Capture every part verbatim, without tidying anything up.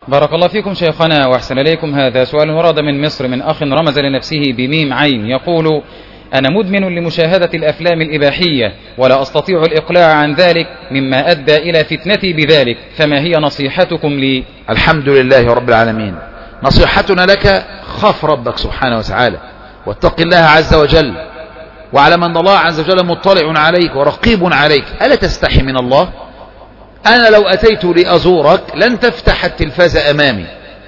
بارك الله فيكم شيخنا وأحسن إليكم. هذا سؤال ورد من مصر من أخ رمز لنفسه بميم عين، يقول: أنا مدمن لمشاهدة الأفلام الإباحية ولا أستطيع الإقلاع عن ذلك مما أدى إلى فتنتي بذلك، فما هي نصيحتكم لي؟ الحمد لله رب العالمين. نصيحتنا لك: خاف ربك سبحانه وتعالى واتق الله عز وجل، واعلم أن الله عز وجل مطلع عليك ورقيب عليك. ألا تستحي من الله؟ أنا لو أتيت لأزورك لن تفتح التلفاز أمامي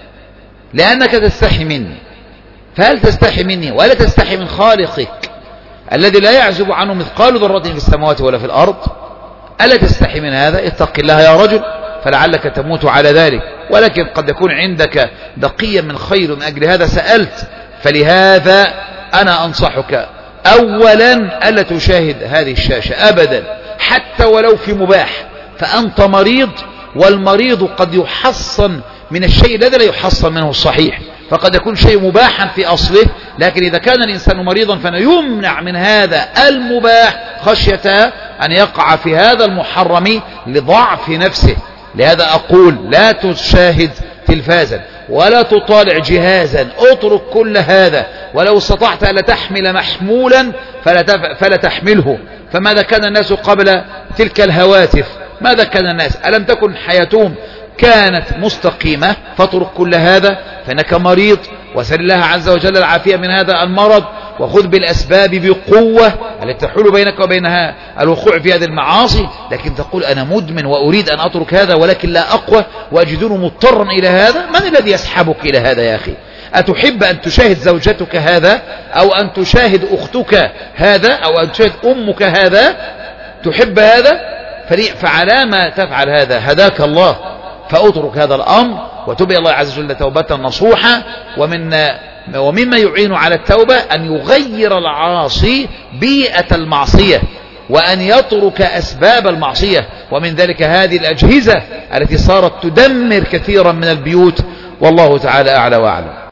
لأنك تستحي مني، فهل تستحي مني ولا تستحي من خالقك الذي لا يعزب عنه مثقال ذرة في السماوات ولا في الأرض؟ ألا تستحي من هذا؟ اتق الله يا رجل، فلعلك تموت على ذلك، ولكن قد يكون عندك بقية من خير، من أجل هذا سألت. فلهذا أنا أنصحك أولا ألا تشاهد هذه الشاشة أبدا، حتى ولو في مباح، فأنت مريض، والمريض قد يحصن من الشيء الذي لا يحصن منه الصحيح، فقد يكون شيء مباحا في أصله، لكن إذا كان الإنسان مريضا فأنا يمنع من هذا المباح خشية أن يقع في هذا المحرم لضعف نفسه. لهذا أقول: لا تشاهد تلفازا ولا تطالع جهازا، اترك كل هذا، ولو استطعت ألا تحمل محمولا فلا, تف... فلا تحمله. فماذا كان الناس قبل تلك الهواتف؟ ماذا كان الناس؟ ألم تكن حياتهم كانت مستقيمة؟ فاترك كل هذا، فإنك مريض، وسل الله عز وجل العافية من هذا المرض، وخذ بالأسباب بقوة التي تحول بينك وبينها الوقوع في هذه المعاصي. لكن تقول: أنا مدمن وأريد أن أترك هذا ولكن لا أقوى وأجدون مضطرا إلى هذا. من الذي يسحبك إلى هذا يا أخي؟ أتحب أن تشاهد زوجتك هذا، أو أن تشاهد أختك هذا، أو أن تشاهد أمك هذا؟ تحب هذا؟ فعلى ما تفعل هذا؟ هداك الله. فأترك هذا الأمر وتوب إلى الله عز وجل توبة نصوحة. ومن ومما يعين على التوبة أن يغير العاصي بيئة المعصية، وأن يترك أسباب المعصية، ومن ذلك هذه الأجهزة التي صارت تدمر كثيرا من البيوت. والله تعالى أعلى وأعلم.